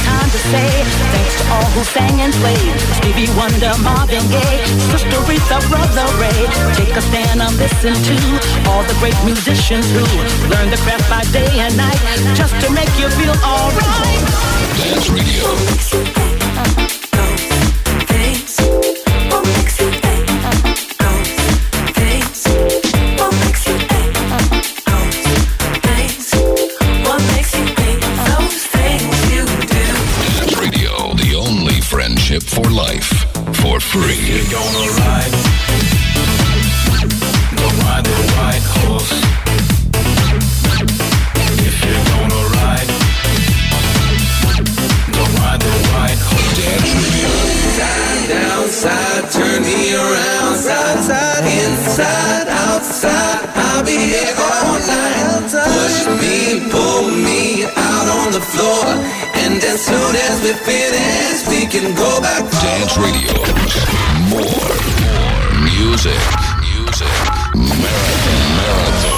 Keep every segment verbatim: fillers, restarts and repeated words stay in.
time to say thanks to all who sang and played. Stevie Wonder, Marvin Gaye, Sister Aretha, Brother Ray. Take a stand and listen to all the great musicians who learn the craft by day and night just to make you feel alright. Dance Radio. For life, for free. You're gonna ride, go ride the white horse. If you're gonna ride, go ride the white horse. Dance Radio. Side, down, side, turn me around. Side, side, inside, outside. I'll be here all night. Push me, pull me out on the floor. And as soon as we finish, we can go back. Dance Radio. More, more music, music, marathon, marathon.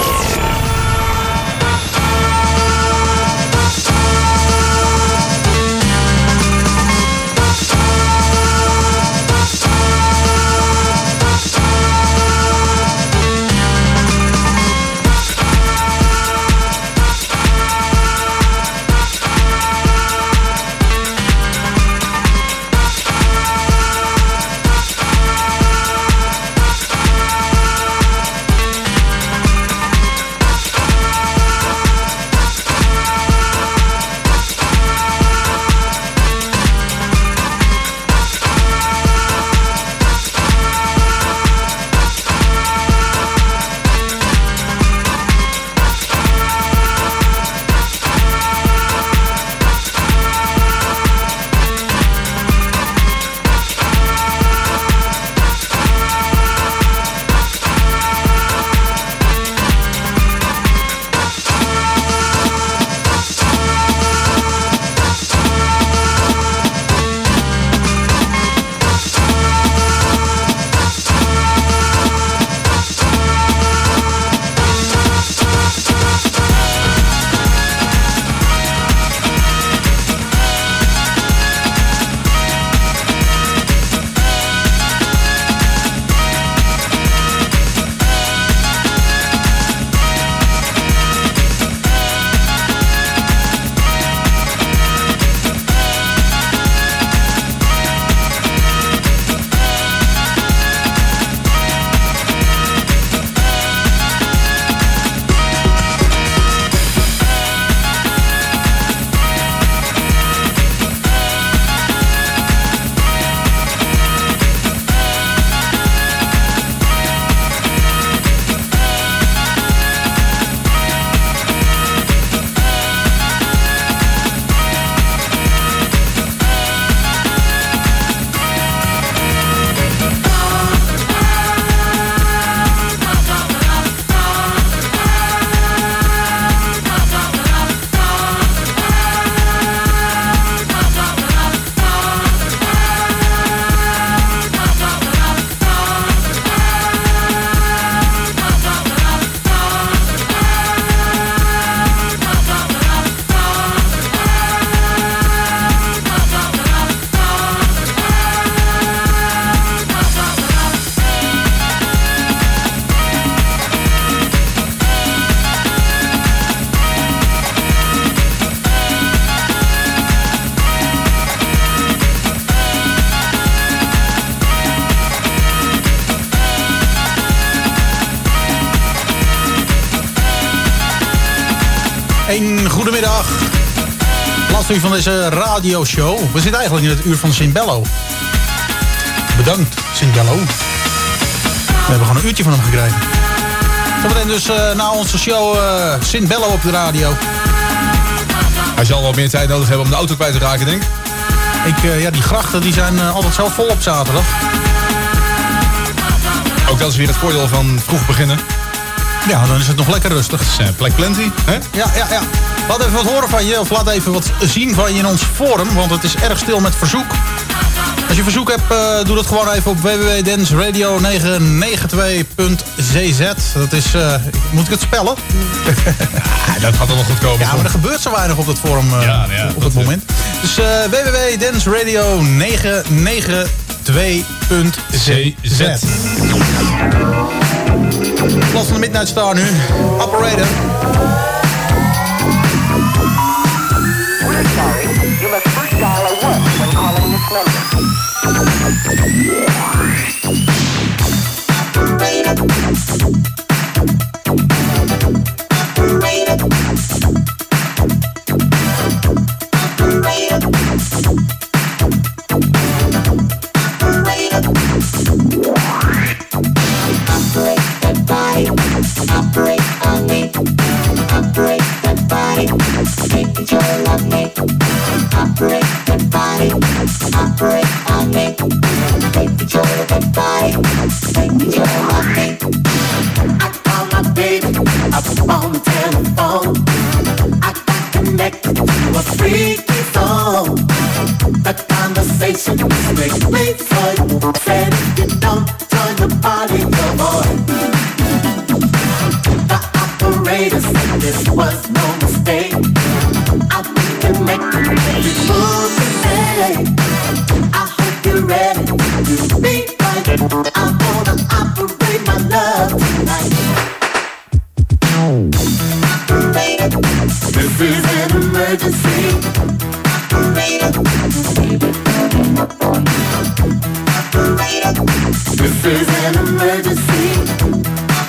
Een goedemiddag. Laatste uur van deze radioshow. We zitten eigenlijk in het uur van Sinbello. Bedankt, Sinbello. We hebben gewoon een uurtje van hem gekregen. Zometeen dus uh, na onze show uh, Sinbello op de radio. Hij zal wat meer tijd nodig hebben om de auto kwijt te raken, denk ik. Ik uh, ja, die grachten die zijn uh, altijd zo vol op zaterdag. Ook dat is weer het voordeel van vroeg beginnen. Ja, dan is het nog lekker rustig. Het is uh, plek plenty, hè? Ja, ja, ja. Laat even wat horen van je, of laat even wat zien van je in ons forum, want het is erg stil met verzoek. Als je verzoek hebt, uh, doe dat gewoon even op w w w punt dance radio negen negen twee punt c z. Dat is, uh, moet ik het spellen? Ja, dat gaat allemaal goed komen. Ja, maar er gebeurt zo weinig op dat forum uh, ja, ja, op het moment. Dus uh, w w w punt dance radio negen negen twee punt c z. Plaats van de Midnight Star nu. Operator. We're sorry. You must first dial a one when calling this number. Operate on me, operate that body, take control of me. Operate that body, operate on me, take control of that body, take control of me. I call my baby up on the telephone. I got connected to a freaky phone. The conversation was strictly for you. Said if you don't join the party, come on. Operator said this was no mistake. I'll be connected before today. I hope you're ready to be right. I'm gonna operate my love tonight. This is an emergency. This is an emergency.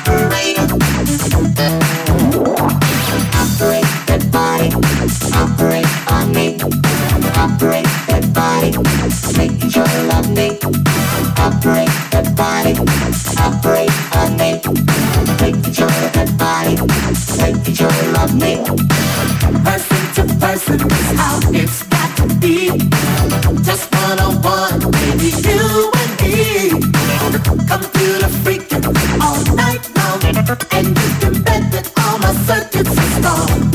Operate that body, operate on me. Operate that body, take control of me. Operate that body, operate on me. Take control of that body, take control of me. Person to person is how it's got to be. Just one on one, baby, you and me. Computer freaking all night long, and you can bet that all my circuits are strong.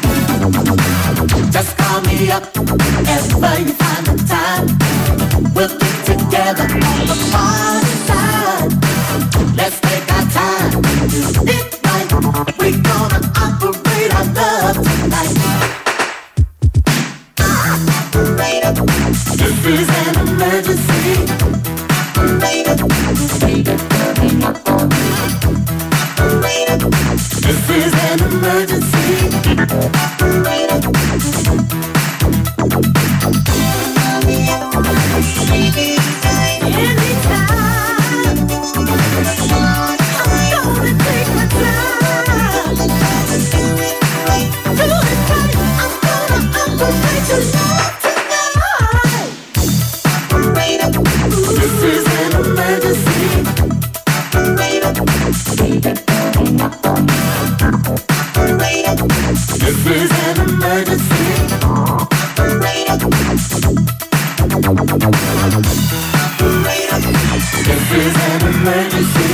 Just call me up whenever you find the time. We'll get together on the party side. Let's take our time, do it right. We're gonna operate our love tonight. This is an emergency. This is an emergency. Anytime. I'm gonna take my time. Do it right. I'm gonna operate your love tonight. This is an emergency. This is an emergency. This is an emergency.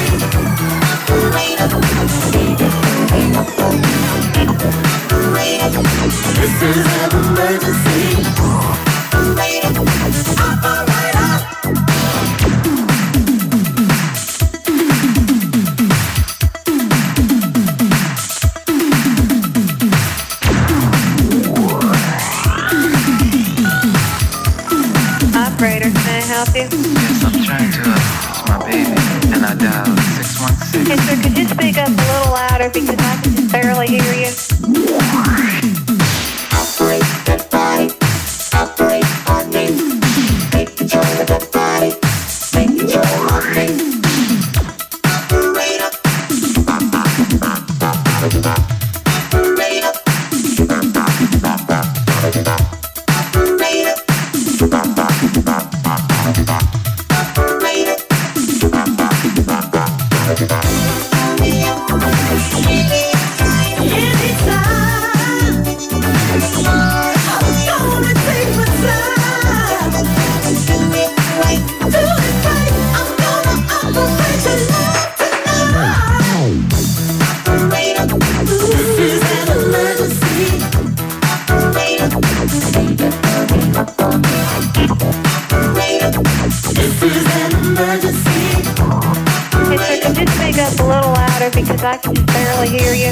This is an emergency. Operator. Operator, can I help you? Yes, I'm trying to. Uh, it's my baby, and I dialed six one six. Hey, sir, could you speak up a little louder because I can just barely hear you? Operate that body, operate on me. Take control of that body, take control of me. Operator. Operator. Up a little louder because I can just barely hear you.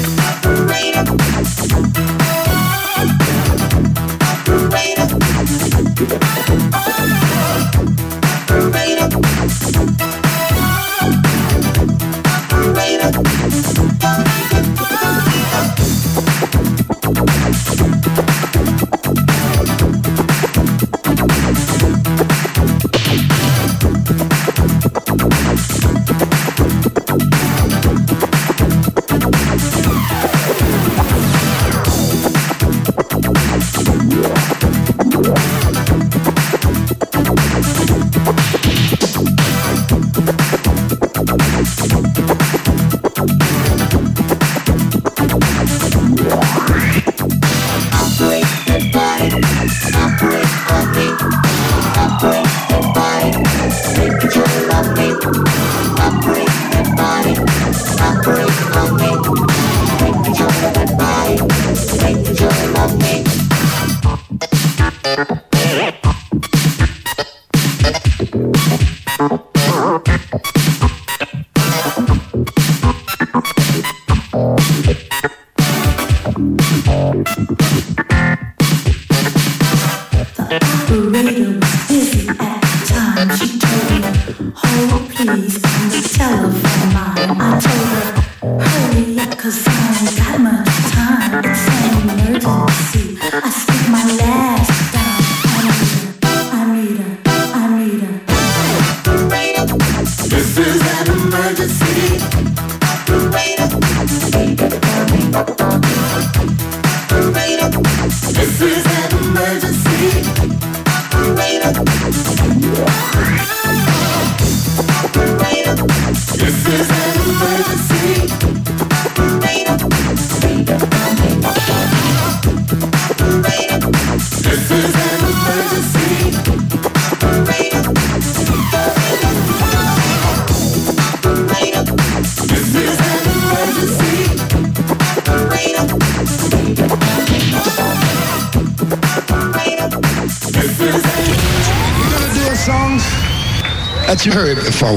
You heard before.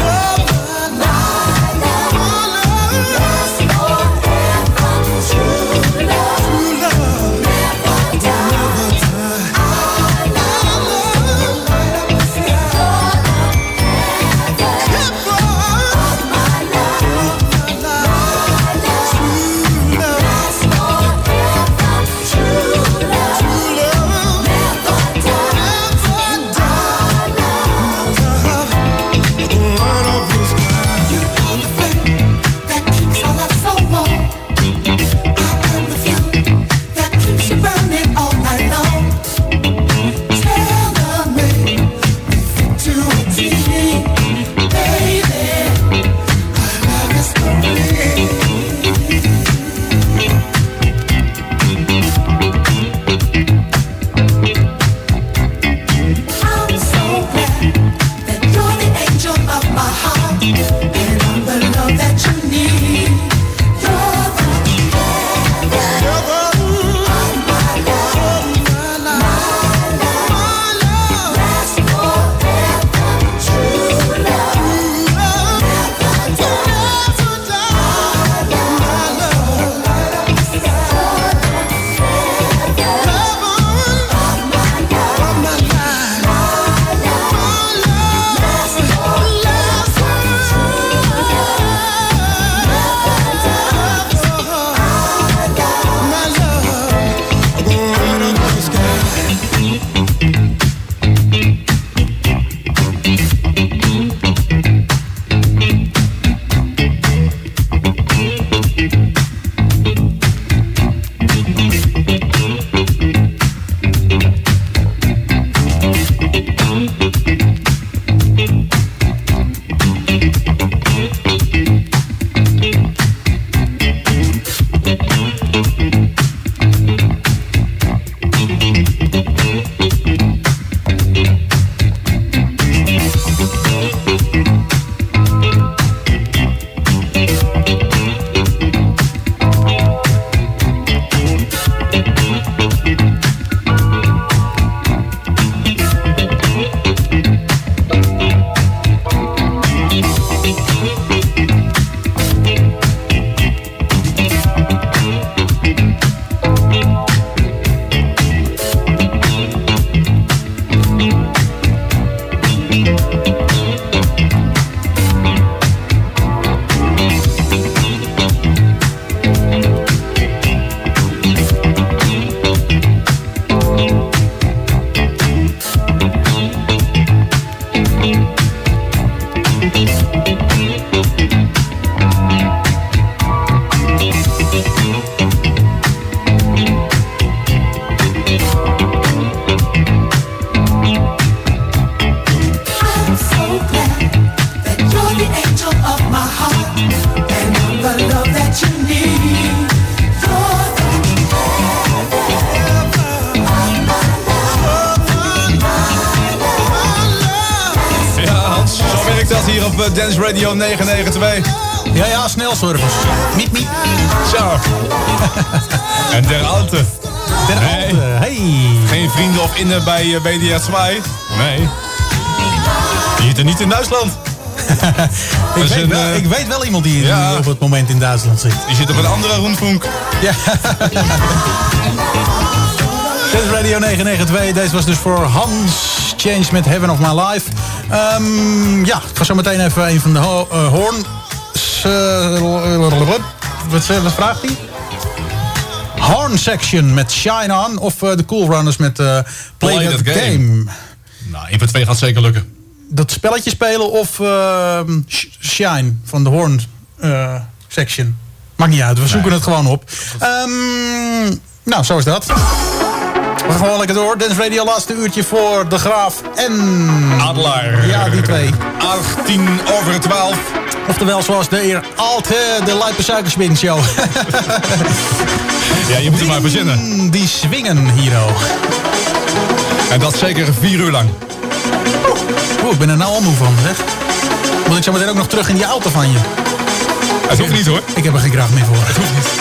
True. op uh, Dance Radio negen negen twee. Ja, ja, snelsurfers. Miep, miep. Zo. En der Alte. Der nee. Alte, hey. Geen vrienden of innen bij uh, B D S twee. Nee. Die zit er niet in Duitsland. ik, weet een, wel, uh, ik weet wel iemand die, ja. die op het moment in Duitsland zit. Die zit op een andere rondvonk. Ja. Dit is Radio negen negen twee. Deze was dus voor Hans Change met Heaven of My Life. Um, ja, ik ga zo meteen even een van de ho- uh, Horn... Uh, wat, wat vraagt hij? Horn Section met Shine On. Of uh, de Cool Runners met uh, Play, Play That, that game. game. Nou, één van twee gaat zeker lukken. Dat spelletje spelen of uh, Shine van de Horn uh, Section. Maakt niet uit, we zoeken nee. het gewoon op. Um, nou, zo is dat. We gaan gewoon lekker door. Dance Radio, laatste uurtje voor De Graaf en... Adelaar. Ja, die twee. achttien over twaalf. Oftewel zoals de heer Alte, de Lijpe Suikerspin Show. Ja, je moet er maar verzinnen. Die swingen hier al. En dat zeker vier uur lang. Oeh, ik ben er nou al moe van, zeg. Moet ik zo meteen ook nog terug in die auto van je? Het hoeft niet, hoor. Ik heb er geen kracht meer voor. Het hoeft niet.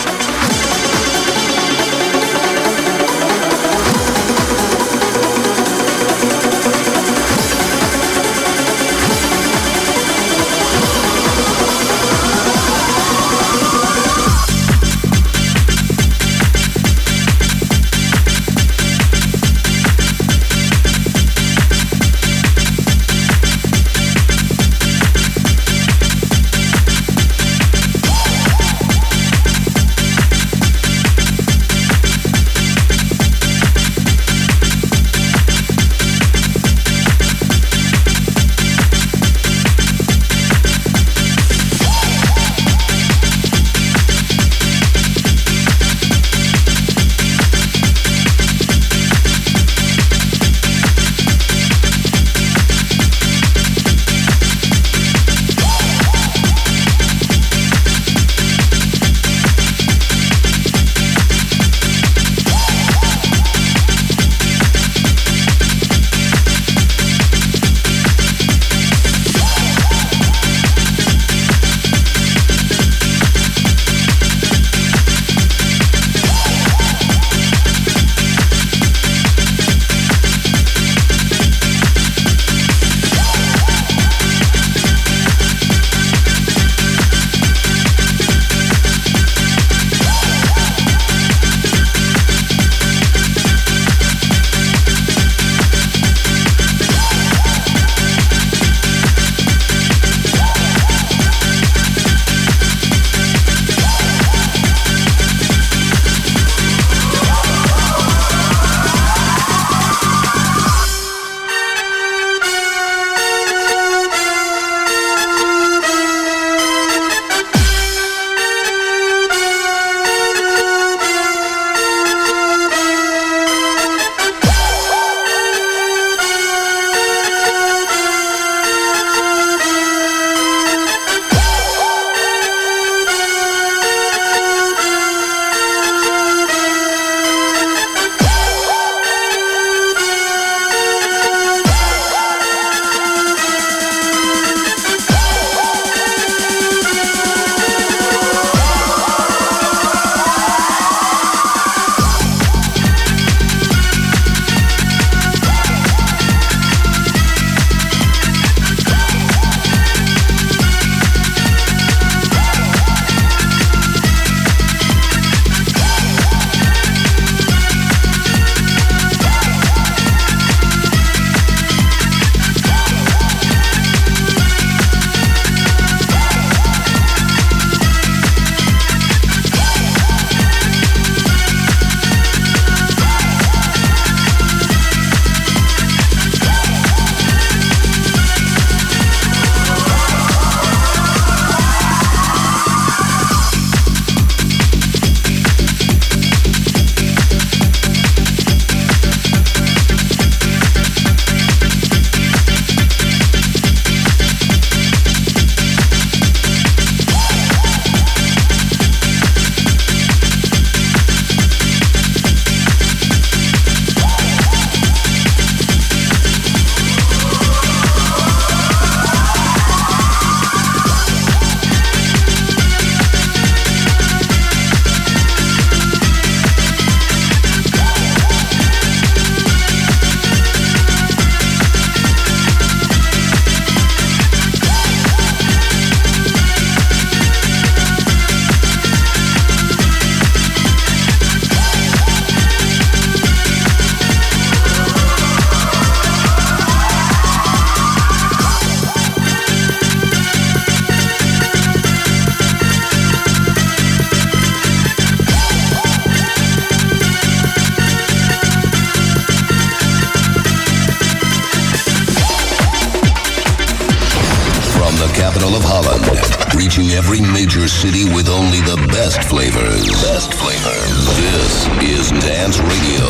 reaching every major city with only the best flavors. Best flavors. This is Dance Radio.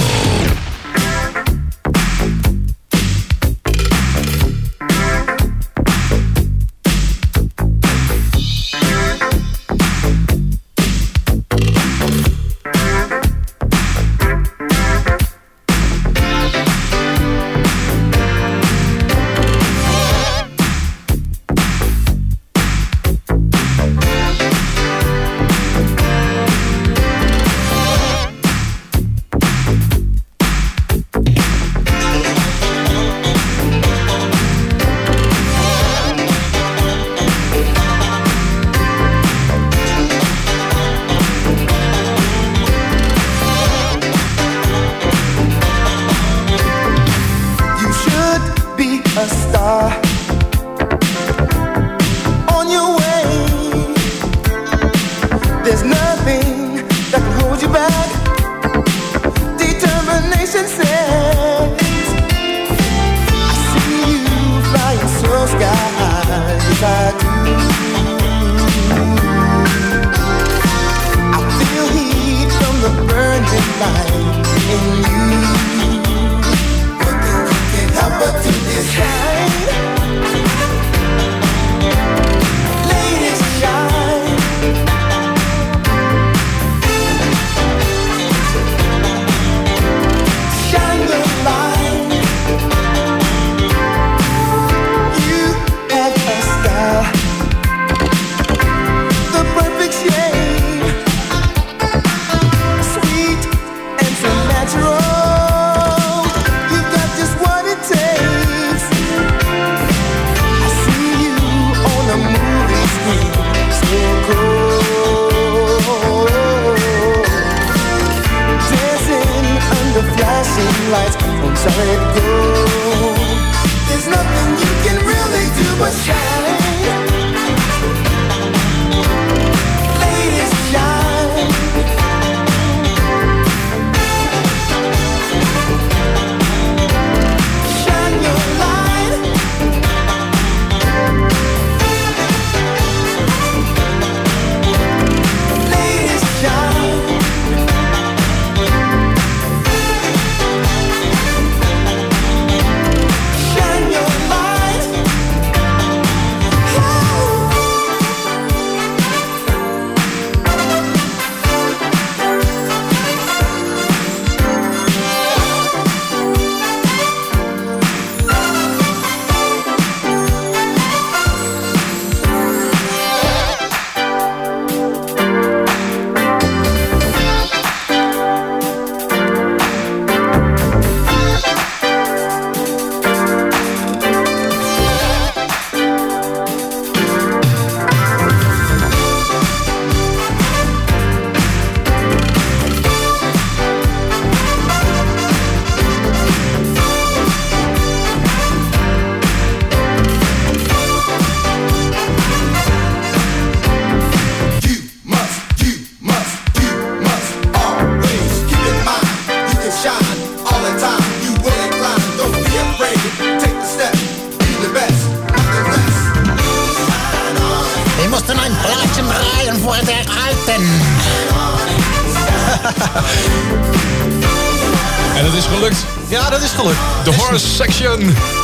En dat is gelukt. Ja, dat is gelukt. The Horse Section.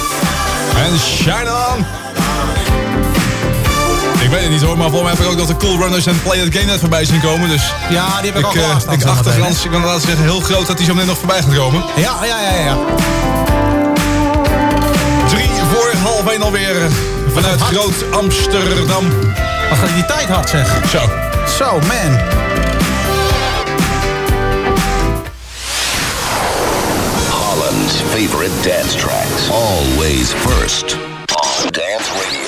En Shine On. Ik weet het niet hoor, maar volgens mij heb ik ook dat de Cool Runners en Play That Game net voorbij zien komen. Dus ja, die heb ik, ik al uh, Ik acht de kans, ik kan laten zeggen, heel groot dat die zo meteen nog voorbij gaat komen. Ja, ja, ja, ja. Drie voor half één alweer. Vanuit Groot Amsterdam. Wat gaat die tijd hard zeg. Zo. Zo, man. Holland's favorite dance tracks. Always first on Dance Radio.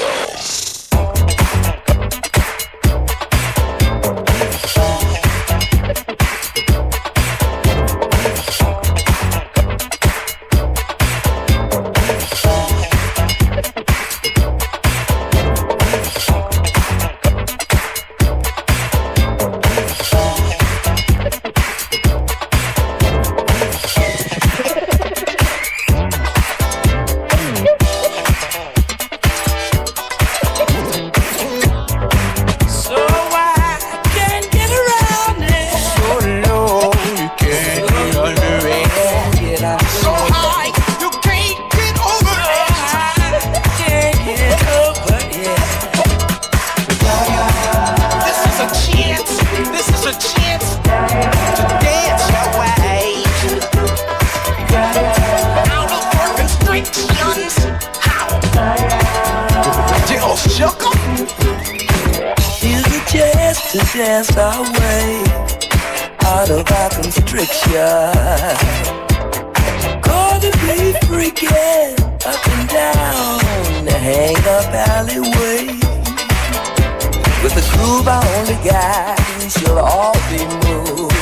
dance our way out of our constriction. Gonna be freaking up and down the hang-up alleyway. With the groove I only got, we shall all be moved.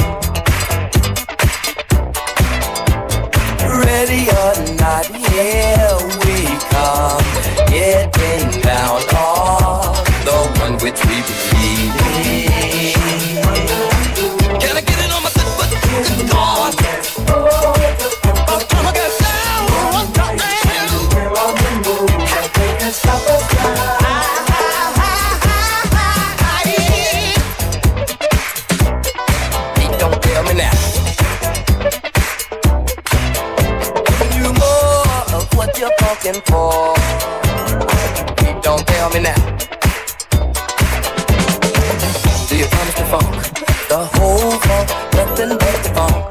Ready or not, here we come, getting down on the one which we believe in. Can I get it on my foot? Good God. Come on, get down on top, man. We're on the move, they can stop us now. Don't tell me now. You more of what you're talking for. Don't tell me now. Do you promise the funk? The whole funk, nothing but the funk.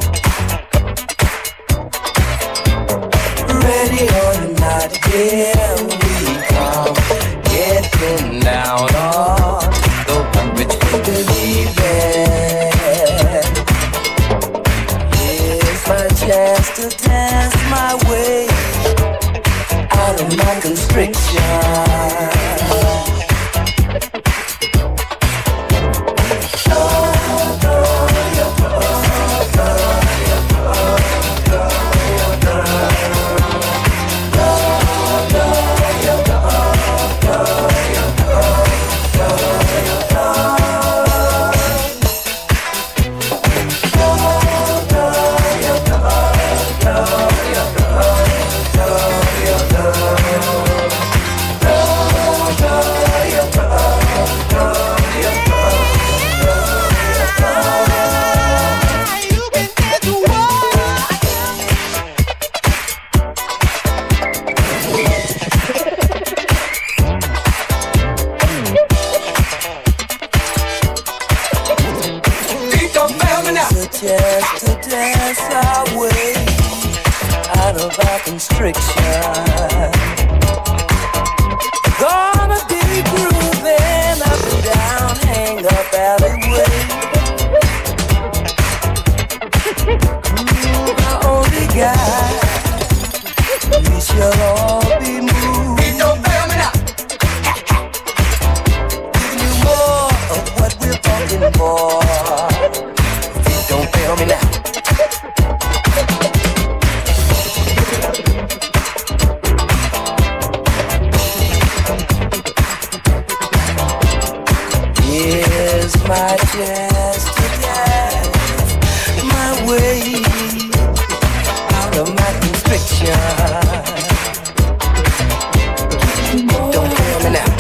Ready or not, here we come, getting down on the one which we believe in. Here's my chance to dance my way out of my constriction. Just to dance our way out of our constriction. Gonna be grooving up and down, hang up alleyway. Groove our only guide, we shall all be moved. It don't fail me now. Giving you more of what we're talking for. Don't fail me now. Here's my chance to dance my way out of my constriction. Don't fail me now.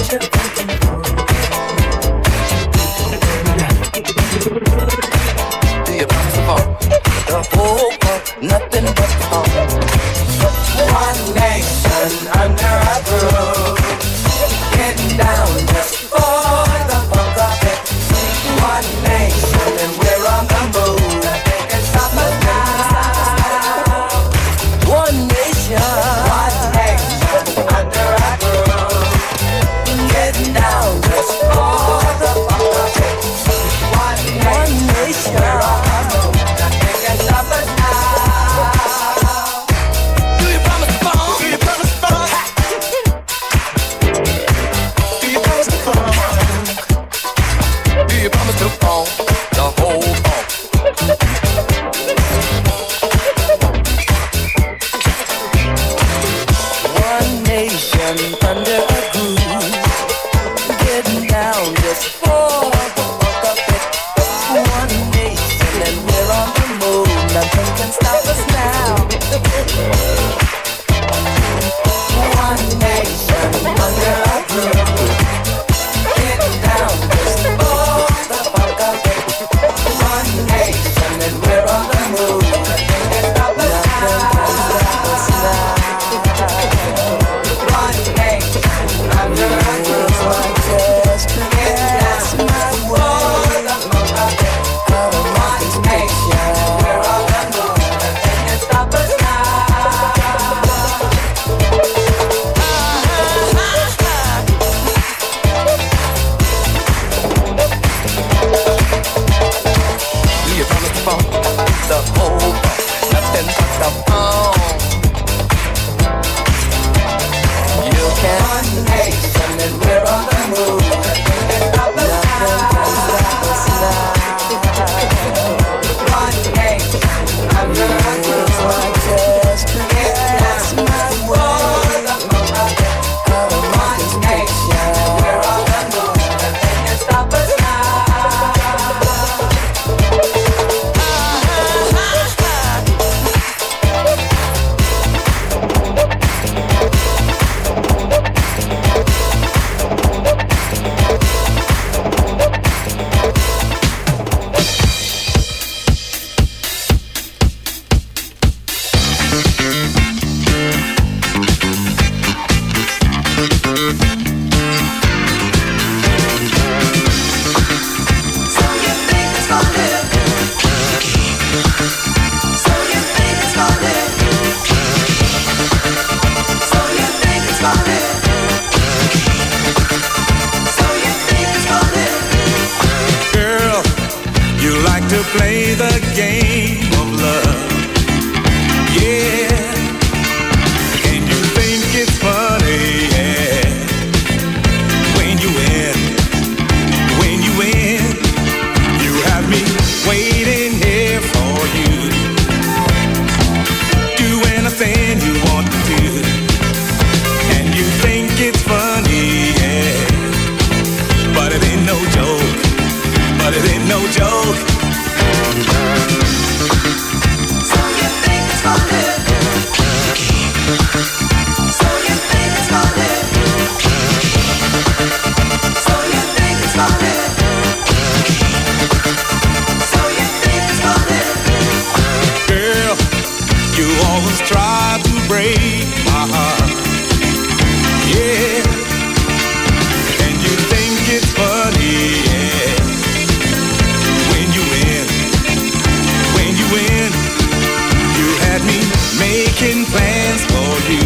The whole world, nothing but fun. One nation under a groove, getting down just for the funk of it. One nation and we're on the move. They can stop us now. One nation, one nation under a groove, getting down just for the funk of it. One nation, we're on the move. Stop us now. Do you promise the phone? Do you promise the phone? Do you promise the phone? Do you promise the phone? The whole phone. One nation under a groove, getting down just for the fuck of it. One nation and we're on the move. Nothing can stop us now. One nation under a groove, getting down just for the fuck of it. One nation and we're on the move. Nothing can stop us now. One nation under a groove, just to dance my way out of my constriction. We're on the move. the hope, nothing but the phone. You can one nation and we're on the move. Nothing can stop us now. One nation under a roof. One destiny. That's my word. One nation and we're on the move. Nothing can stop us now. Play the game of love, yeah. And you think it's funny, yeah. When you win, when you win, you have me waiting here for you. Do anything you want to do. And you think it's funny, yeah. But it ain't no joke, but it ain't no joke. So you think it's funny? So you think it's funny? So you think it's funny? So you think it's funny? Girl, you always try to break my heart, yeah. And you think it's funny, yeah. When you win, when you win, you had me making plans for you,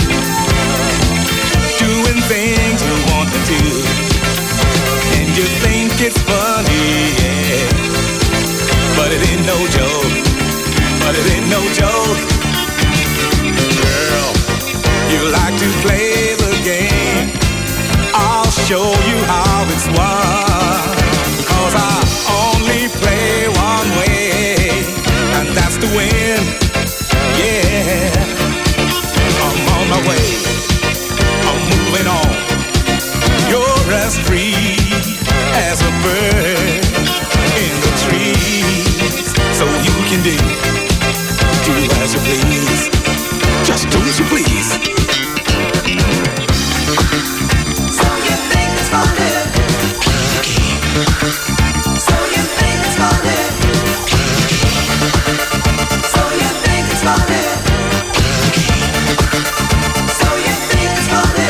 doing things you want to do, and you think it's funny, yeah. But it ain't no joke, but it ain't no joke. Girl, you like to play the game. I'll show you how it's won, 'cause I only play one way, and that's to win, yeah. I'm on my way, I'm moving on. You're as free as a bird in the trees, so you can do, do as you please, just do as you please. So you think it's funny? So you think it's funny? So you think it's funny? So you think it's funny?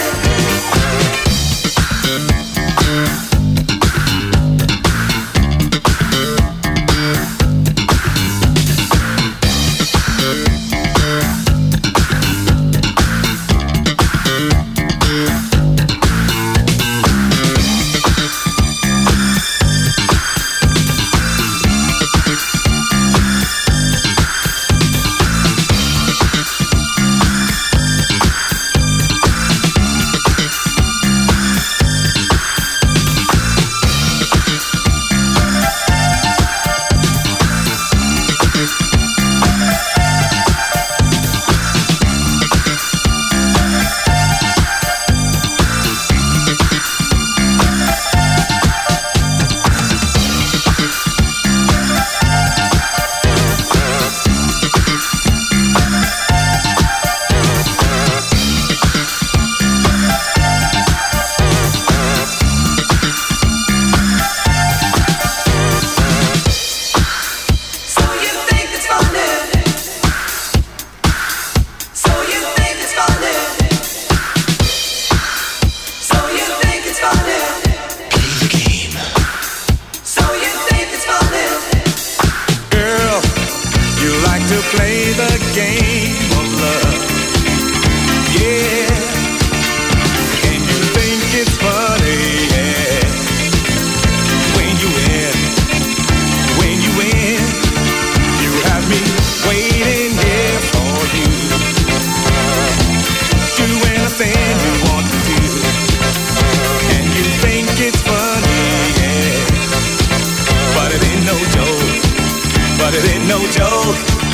road.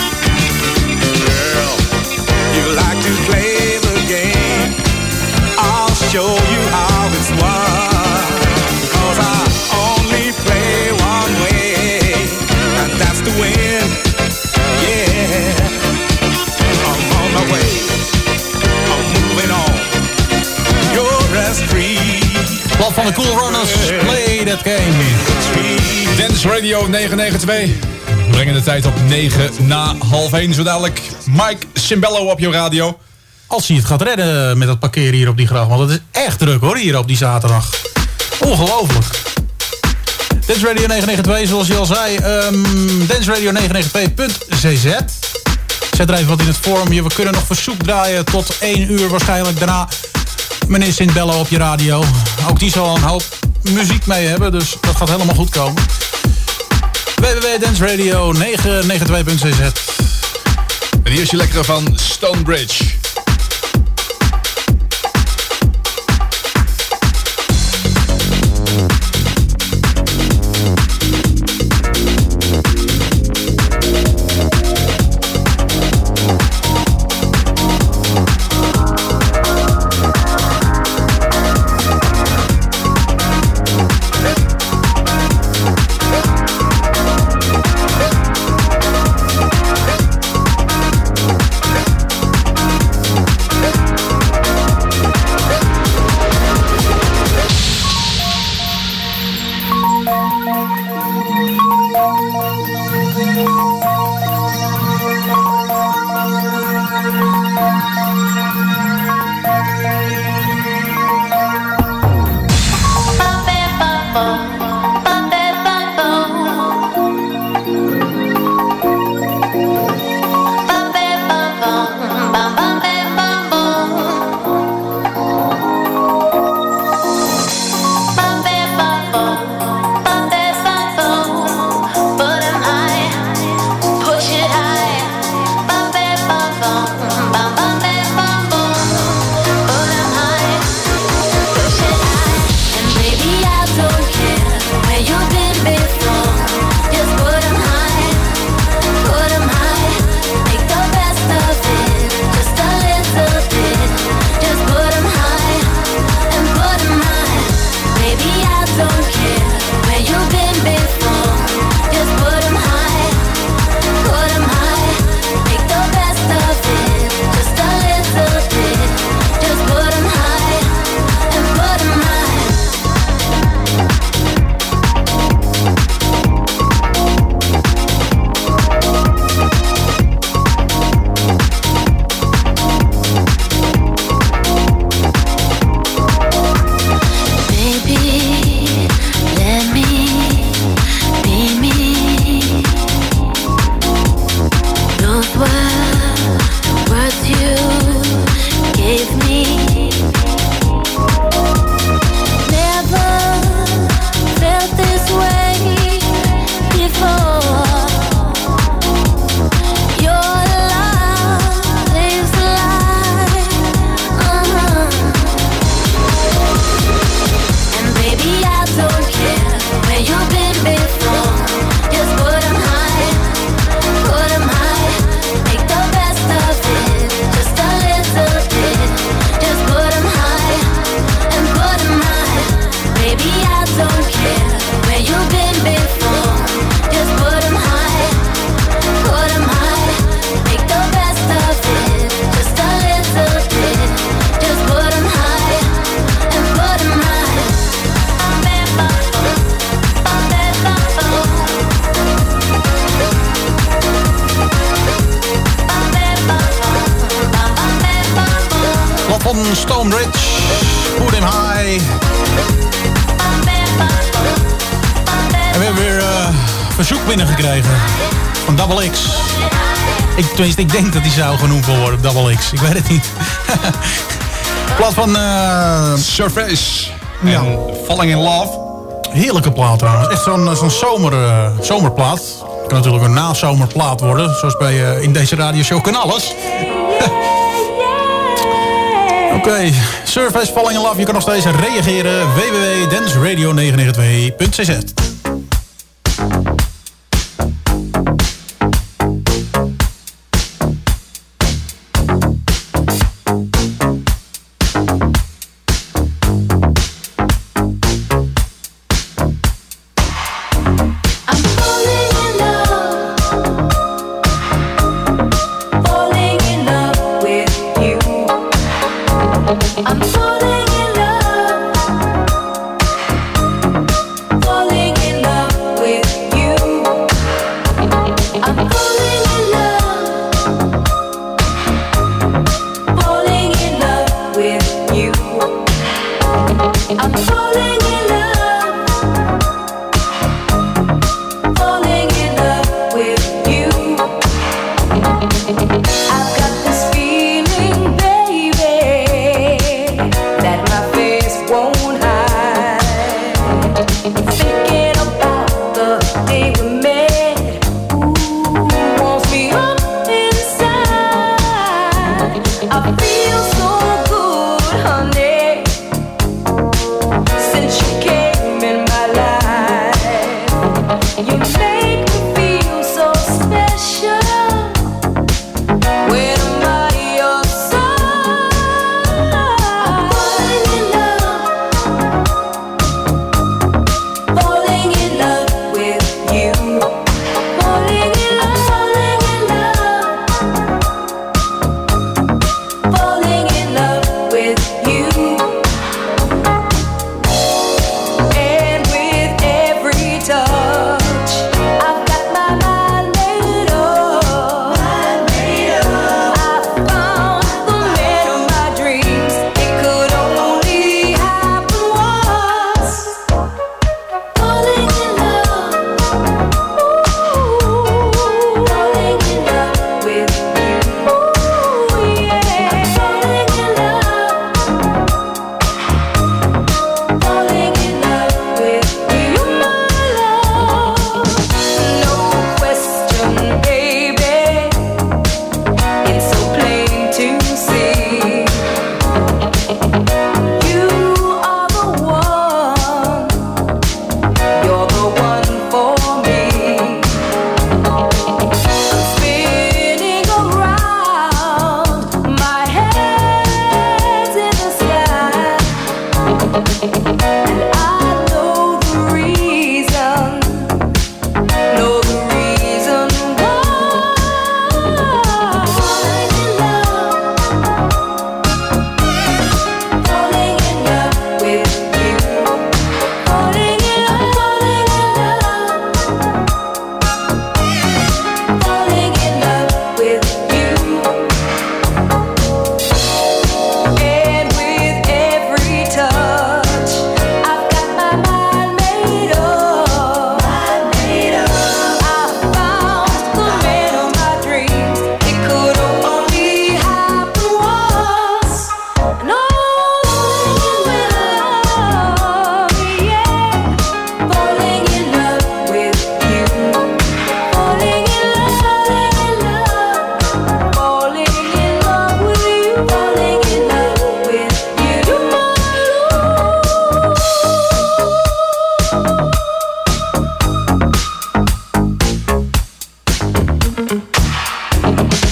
Girl, you like to play the game. I'll show you how it's won. 'Cause I only play one way, and that's to win. Yeah, I'm on my way. I'm moving on. You're as free. Plat van de Cool Runners, Play That Game. Dance Radio negen negen twee. We brengen de tijd op negen na half één. Zo dadelijk Mike Cimbello op je radio. Als hij het gaat redden met dat parkeren hier op die gracht. Want het is echt druk hoor, hier op die zaterdag. Ongelooflijk. Dance Radio negen negen twee, zoals je al zei. Um, Dance Radio negen negen twee punt c z. Zet er even wat in het vormje. We kunnen nog verzoek draaien tot één uur waarschijnlijk. Daarna meneer Sint-Bello op je radio. Ook die zal een hoop muziek mee hebben, dus dat gaat helemaal goed komen. w w w punt dance radio negen negen twee punt c z. En hier is je lekkere van Stonebridge. Stonebridge, Put Him High. En we hebben weer uh, verzoek binnengekregen van Double X. Ik, tenminste, ik denk dat die zou genoemd worden, Double X. Ik weet het niet. Plaat van uh, Surface ja. en Falling in Love. Heerlijke plaat trouwens. Echt zo'n zo'n zomer, uh, zomerplaat. Kan natuurlijk een nazomerplaat worden. Zoals bij uh, in deze radioshow kan alles. Oké, okay. Surface, Falling in Love. Je kan nog steeds reageren. w w w punt dance radio negen negen twee punt c z.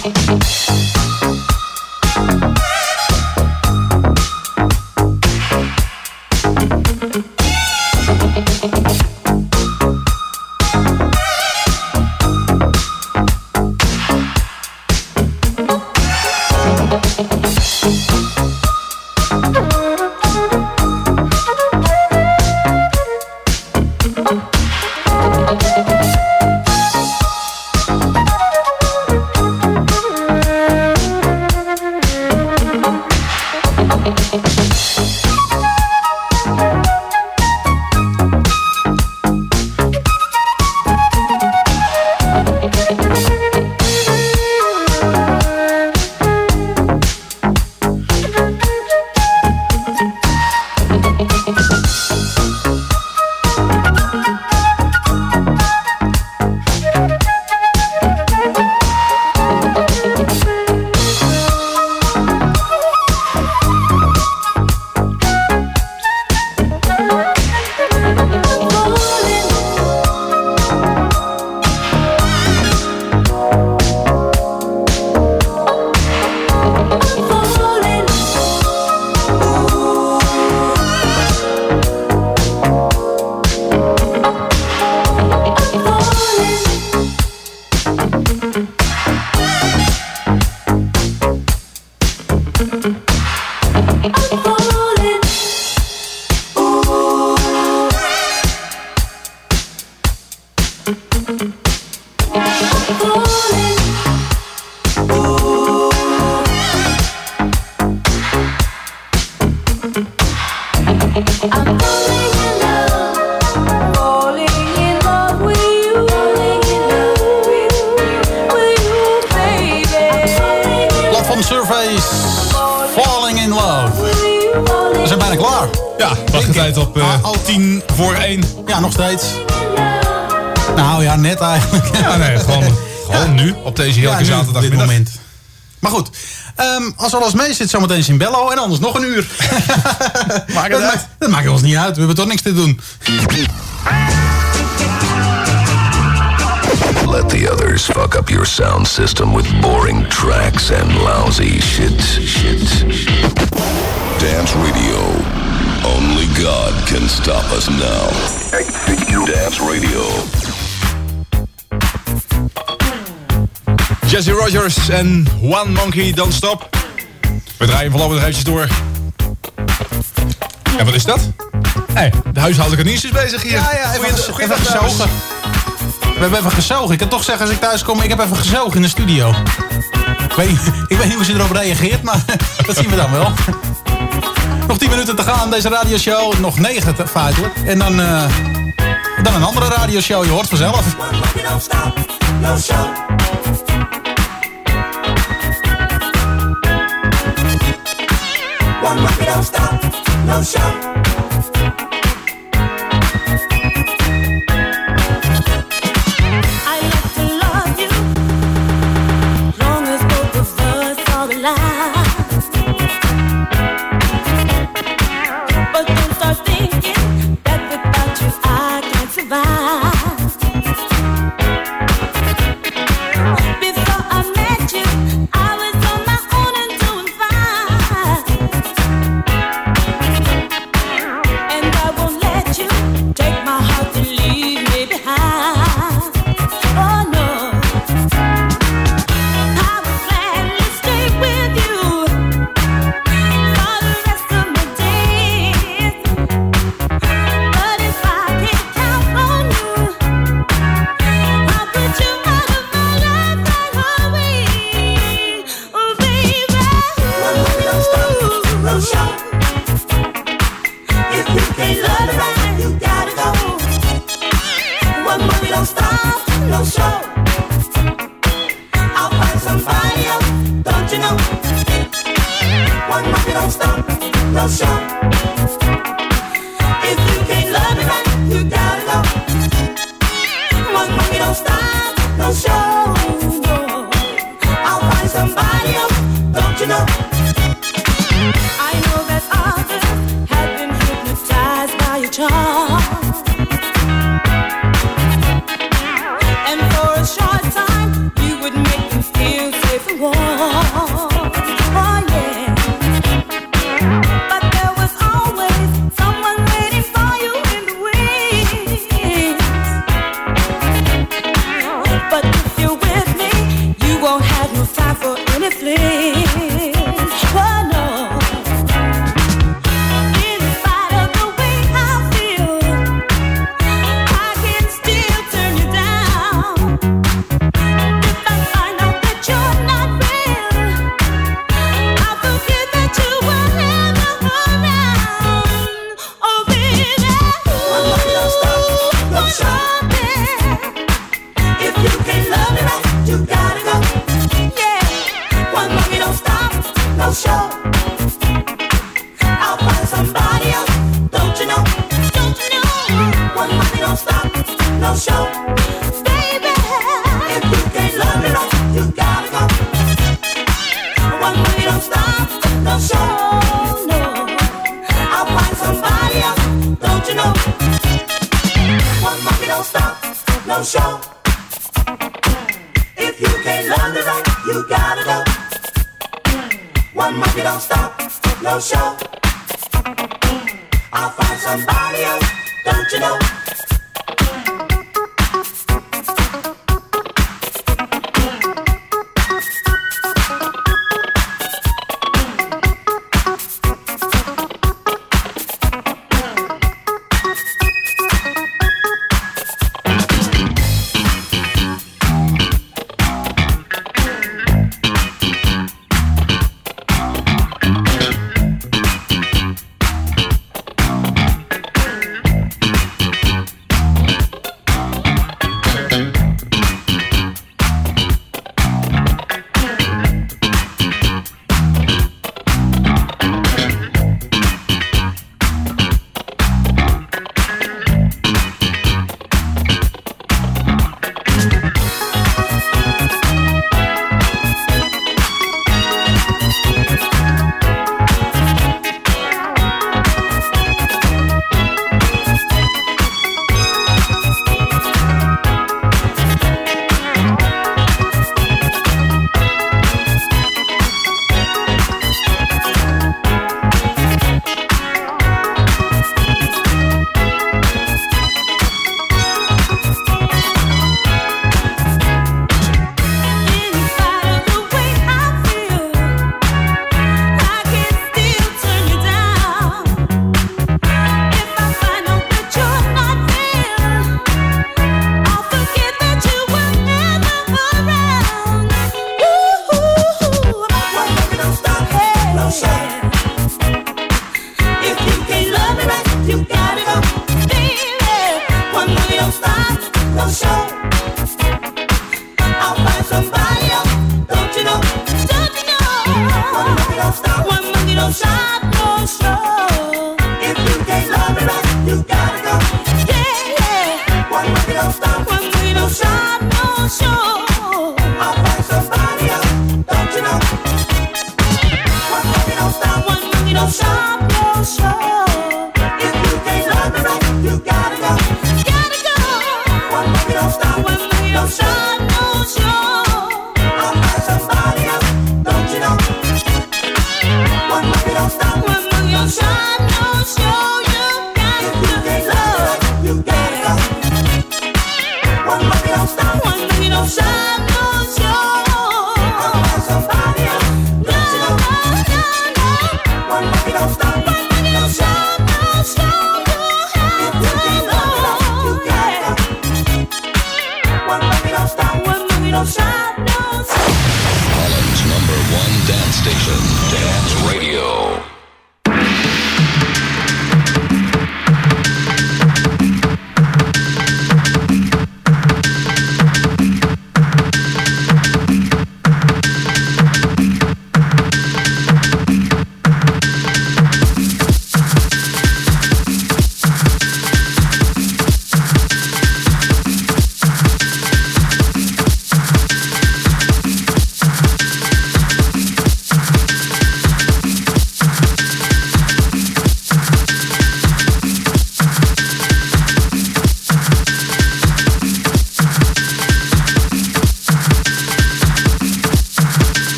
Nou ja, net eigenlijk. Ja, nee, gewoon, gewoon ja. nu, op deze heerlijke ja, zaterdag. Dit moment. Maar goed, um, als alles mee zit, zometeen Cimbello en anders nog een uur. Maakt het uit? Dat maakt ons niet uit, we hebben toch niks te doen. Let the others fuck up your sound system with boring tracks and lousy shit. Shit. Dance Radio. Only God can stop us now. Dance Radio. Jesse Rogers en One Monkey Don't Stop. We draaien voorlopig nog eventjes door. En wat is dat? Hey, de huishoudelijke nieuws is bezig hier. Ja, ja, even, Goeie, even gezogen. We hebben even gezogen. Ik kan toch zeggen als ik thuis kom, ik heb even gezogen in de studio. Ik weet, ik weet niet hoe ze erop reageert, maar dat zien we dan wel. Nog tien minuten te gaan, deze radioshow. Nog negen feitelijk. En dan, uh, dan een andere radioshow, je hoort vanzelf. One monkey don't stop, no show. I like to love you, long as both of us are alive. But don't start thinking that without you I can't survive. Before I met you, I was on my own and doing fine. And I won't let you take my heart and leave me behind. Oh no, I will gladly stay with you for the rest of my days. But if I can't count on you, I'll put you out of my life right away. Oh baby, one monkey don't stop, no show. If you can't love it right, you gotta go. One monkey don't stop, no show. I'll find somebody else, don't you know? One monkey don't stop, no show. If you can't love it right, you gotta go. One monkey don't stop, no show. No. I'll find somebody else, don't you know? I know that others have been hypnotized by your charm. And for a short time, you would make them feel safe and show. Baby, if you can't love me right, you gotta go. One money don't stop, no show, no. I'll find somebody else, don't you know? One monkey don't stop, no show. If you can't love me right, you gotta go. One monkey don't stop, no show. I'll find somebody else, don't you know?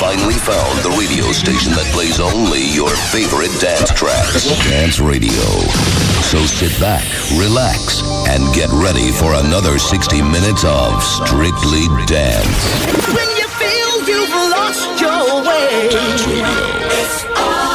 finally found the radio station that plays only your favorite dance tracks. Dance Radio. So sit back, relax, and get ready for another sixty minutes of Strictly Dance. When you feel you've lost your way, Dance Radio. it's all